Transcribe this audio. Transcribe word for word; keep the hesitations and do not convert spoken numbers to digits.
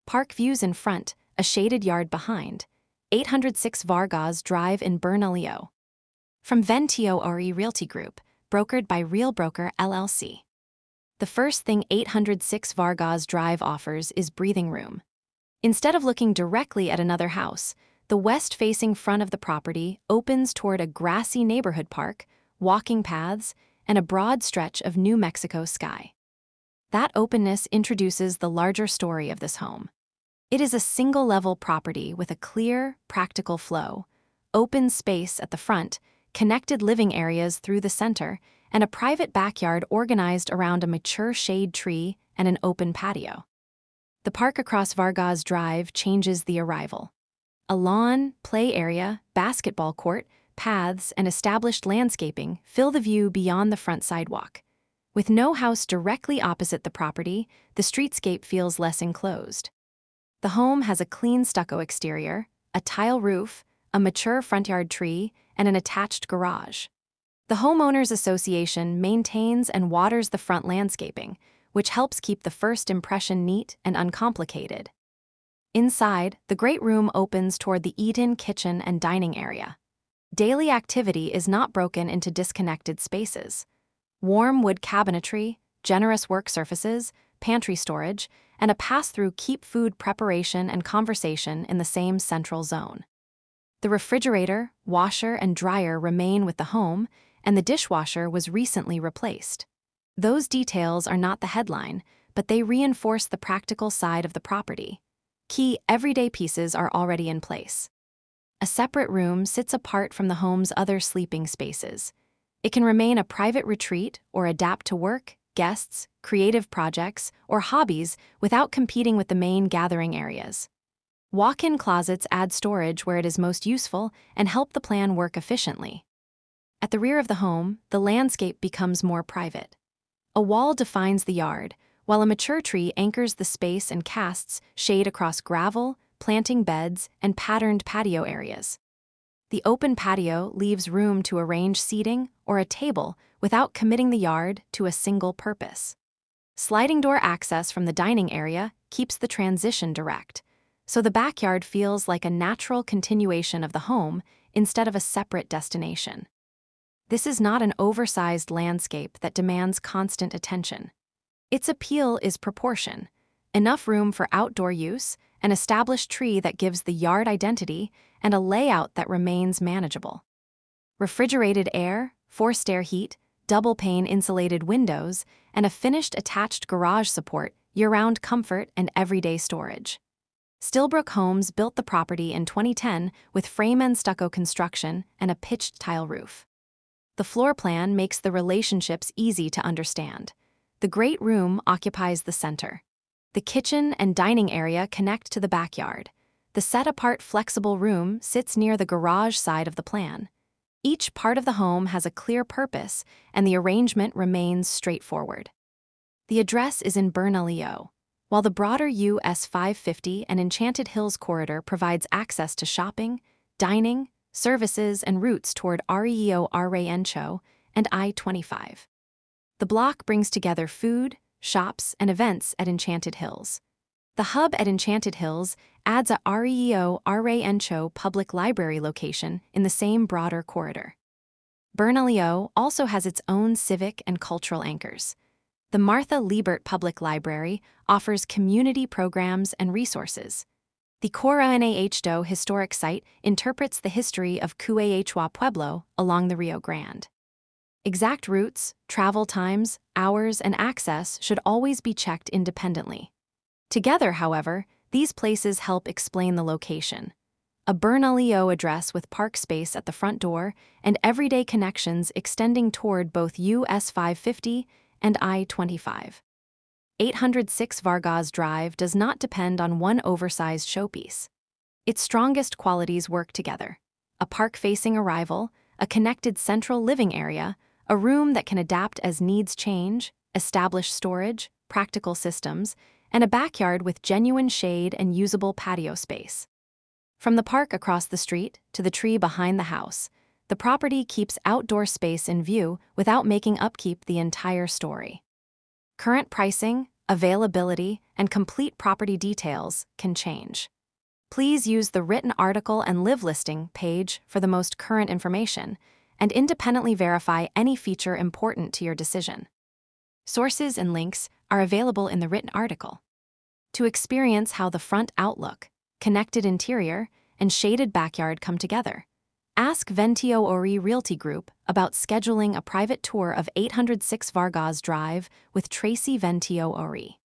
park views in front, a shaded yard behind. eight hundred six Vargas Drive in Bernalillo. From Ventio Ori Realty Group, brokered by Real Broker L L C. The first thing eight hundred six Vargas Drive offers is breathing room. Instead of looking directly at another house, the west-facing front of the property opens toward a grassy neighborhood park, walking paths, and a broad stretch of New Mexico sky. That openness introduces the larger story of this home. It is a single-level property with a clear, practical flow, open space at the front, connected living areas through the center, and a private backyard organized around a mature shade tree and an open patio. The park across Vargas Drive changes the arrival. A lawn, play area, basketball court, paths, and established landscaping fill the view beyond the front sidewalk. With no house directly opposite the property, the streetscape feels less enclosed. The home has a clean stucco exterior, a tile roof, a mature front yard tree, and an attached garage. The Homeowners Association maintains and waters the front landscaping, which helps keep the first impression neat and uncomplicated. Inside, the great room opens toward the eat-in kitchen and dining area. Daily activity is not broken into disconnected spaces. Warm wood cabinetry, generous work surfaces, pantry storage, and a pass-through keep food preparation and conversation in the same central zone. The refrigerator, washer, and dryer remain with the home, and the dishwasher was recently replaced. Those details are not the headline, but they reinforce the practical side of the property. Key everyday pieces are already in place. A separate room sits apart from the home's other sleeping spaces. It can remain a private retreat or adapt to work, guests, creative projects, or hobbies without competing with the main gathering areas. Walk-in closets add storage where it is most useful and help the plan work efficiently. At the rear of the home, the landscape becomes more private. A wall defines the yard, while a mature tree anchors the space and casts shade across gravel, planting beds, and patterned patio areas. The open patio leaves room to arrange seating or a table without committing the yard to a single purpose. Sliding door access from the dining area keeps the transition direct, so the backyard feels like a natural continuation of the home instead of a separate destination. This is not an oversized landscape that demands constant attention. Its appeal is proportion, enough room for outdoor use, an established tree that gives the yard identity, and a layout that remains manageable. Refrigerated air, forced air heat, double-pane insulated windows, and a finished attached garage support year-round comfort and everyday storage. Stillbrook Homes built the property in twenty ten with frame and stucco construction and a pitched tile roof. The floor plan makes the relationships easy to understand. The great room occupies the center. The kitchen and dining area connect to the backyard. The set-apart flexible room sits near the garage side of the plan. Each part of the home has a clear purpose, and the arrangement remains straightforward. The address is in Bernalillo. While the broader U S five fifty and Enchanted Hills corridor provides access to shopping, dining, services, and routes toward Rio Rancho and I twenty-five. The block brings together food, shops, and events at Enchanted Hills. The hub at Enchanted Hills adds a Rio Rancho public library location in the same broader corridor. Bernalillo also has its own civic and cultural anchors. The Martha Liebert Public Library offers community programs and resources. The Coronado Historic Site interprets the history of Cuauhtémoc Pueblo along the Rio Grande. Exact routes, travel times, hours, and access should always be checked independently. Together, however, these places help explain the location. A Bernalillo address with park space at the front door and everyday connections extending toward both U S five fifty and I twenty-five. eight hundred six Vargas Drive does not depend on one oversized showpiece. Its strongest qualities work together: a park-facing arrival, a connected central living area, a room that can adapt as needs change, established storage, practical systems, and a backyard with genuine shade and usable patio space. From the park across the street to the tree behind the house, the property keeps outdoor space in view without making upkeep the entire story. Current pricing, availability, and complete property details can change. Please use the written article and live listing page for the most current information, and independently verify any feature important to your decision. Sources and links are available in the written article. To experience how the front outlook, connected interior, and shaded backyard come together, ask Ventio Ori Realty Group about scheduling a private tour of eight hundred six Vargas Drive with Tracy Ventio Ori.